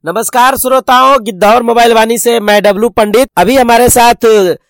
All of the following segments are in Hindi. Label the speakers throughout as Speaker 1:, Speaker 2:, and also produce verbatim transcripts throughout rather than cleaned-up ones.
Speaker 1: नमस्कार श्रोताओं, गिद्धौर मोबाइल वाणी से मैं डब्लू पंडित। अभी हमारे साथ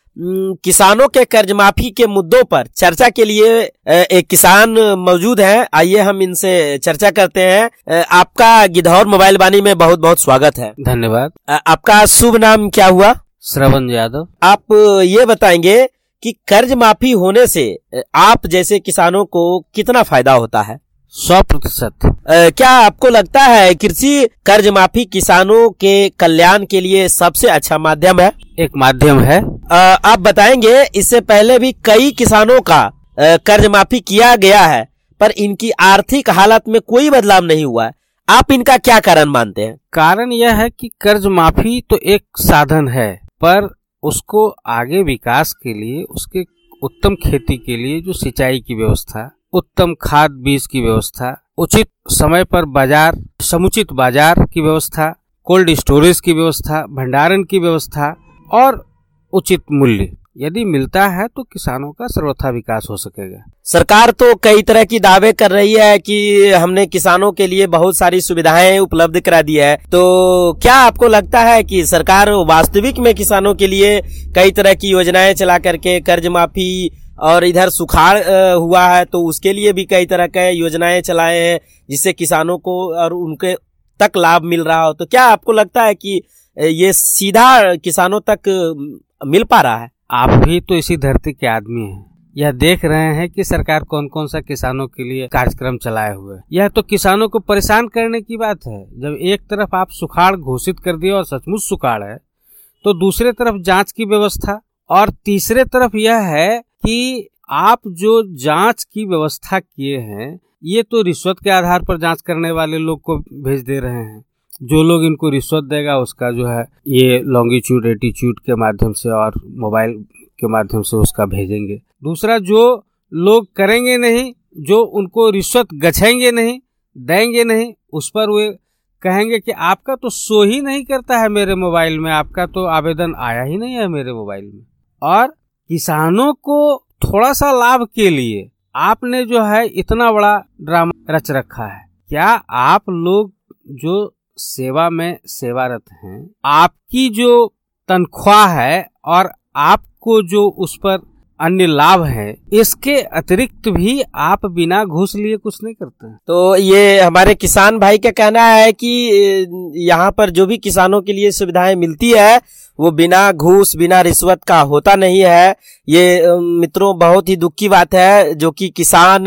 Speaker 1: किसानों के कर्ज माफी के मुद्दों पर चर्चा के लिए एक किसान मौजूद हैं। आइए हम इनसे चर्चा करते हैं। आपका गिद्धौर मोबाइल वाणी में बहुत बहुत स्वागत है।
Speaker 2: धन्यवाद।
Speaker 1: आपका शुभ नाम क्या हुआ?
Speaker 2: श्रवण यादव।
Speaker 1: आप ये बताएंगे कि कर्ज माफी होने से आप जैसे किसानों को कितना फायदा होता है?
Speaker 2: सौ प्रतिशत।
Speaker 1: क्या आपको लगता है कृषि कर्ज माफी किसानों के कल्याण के लिए सबसे अच्छा माध्यम है?
Speaker 2: एक माध्यम है।
Speaker 1: आ, आप बताएंगे, इससे पहले भी कई किसानों का कर्ज माफी किया गया है पर इनकी आर्थिक हालत में कोई बदलाव नहीं हुआ है। आप इनका क्या कारण मानते हैं?
Speaker 2: कारण यह है कि कर्ज माफी तो एक साधन है, पर उसको आगे विकास के लिए, उसके उत्तम खेती के लिए जो सिंचाई की व्यवस्था, उत्तम खाद बीज की व्यवस्था, उचित समय पर बाजार, समुचित बाजार की व्यवस्था, कोल्ड स्टोरेज की व्यवस्था, भंडारण की व्यवस्था और उचित मूल्य यदि मिलता है तो किसानों का सर्वथा विकास हो सकेगा।
Speaker 1: सरकार तो कई तरह की दावे कर रही है कि हमने किसानों के लिए बहुत सारी सुविधाएं उपलब्ध करा दी है, तो क्या आपको लगता है कि सरकार वास्तविक में किसानों के लिए कई तरह की योजनाएं चला करके कर्ज माफी और इधर सुखाड़ हुआ है तो उसके लिए भी कई तरह के योजनाएं चलाए हैं जिससे किसानों को और उनके तक लाभ मिल रहा हो, तो क्या आपको लगता है कि ये सीधा किसानों तक मिल पा रहा है?
Speaker 2: आप भी तो इसी धरती के आदमी हैं, यह देख रहे हैं कि सरकार कौन कौन सा किसानों के लिए कार्यक्रम चलाए हुए। यह तो किसानों को परेशान करने की बात है। जब एक तरफ आप सुखाड़ घोषित कर दिए और सचमुच सुखाड़ है, तो दूसरे तरफ जांच की व्यवस्था, और तीसरे तरफ यह है कि आप जो जांच की व्यवस्था किए हैं ये तो रिश्वत के आधार पर जांच करने वाले लोग को भेज दे रहे हैं। जो लोग इनको रिश्वत देगा उसका जो है ये लॉन्गिट्यूड एटीट्यूड के माध्यम से और मोबाइल के माध्यम से उसका भेजेंगे। दूसरा, जो लोग करेंगे नहीं, जो उनको रिश्वत गछेंगे नहीं, देंगे नहीं, उस पर वे कहेंगे कि आपका तो शो ही नहीं करता है मेरे मोबाइल में, आपका तो आवेदन आया ही नहीं है मेरे मोबाइल में। और किसानों को थोड़ा सा लाभ के लिए आपने जो है इतना बड़ा ड्रामा रच रखा है। क्या आप लोग जो सेवा में सेवारत हैं, आपकी जो तनख्वाह है और आपको जो उस पर अन्य लाभ है, इसके अतिरिक्त भी आप बिना घूस लिए कुछ नहीं करते हैं?
Speaker 1: तो ये हमारे किसान भाई का कहना है कि यहाँ पर जो भी किसानों के लिए सुविधाएं मिलती है वो बिना घूस बिना रिश्वत का होता नहीं है। ये मित्रों बहुत ही दुख की बात है, जो कि किसान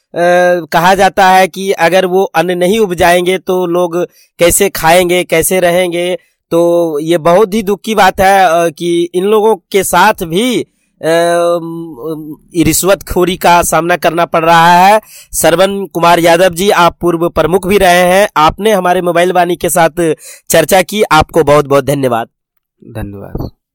Speaker 1: आ, कहा जाता है कि अगर वो अन्न नहीं उपजाएंगे तो लोग कैसे खाएंगे, कैसे रहेंगे। तो ये बहुत ही दुख की बात है कि इन लोगों के साथ भी रिश्वतखोरी का सामना करना पड़ रहा है। श्रवण कुमार यादव जी, आप पूर्व प्रमुख भी रहे हैं, आपने हमारे मोबाइल वाणी के साथ चर्चा की, आपको बहुत बहुत धन्यवाद।
Speaker 2: धन्यवाद।